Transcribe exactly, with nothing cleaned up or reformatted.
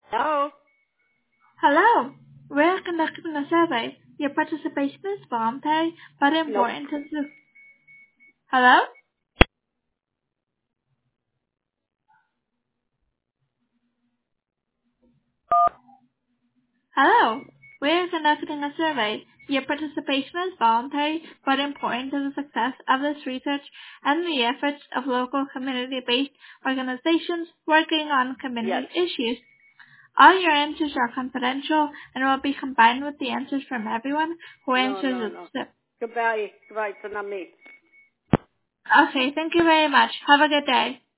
Hello? Hello. We're conducting a survey. Your participation is voluntary but Nope. important to the... Hello? Hello. We're conducting a survey. Your participation is voluntary but important to the success of this research and the efforts of local community-based organizations working on Yes. community issues. All your answers are confidential and will be combined with the answers from everyone who No, no, answers no. it. Goodbye. Goodbye. It's not me. Okay, thank you very much. Have a good day.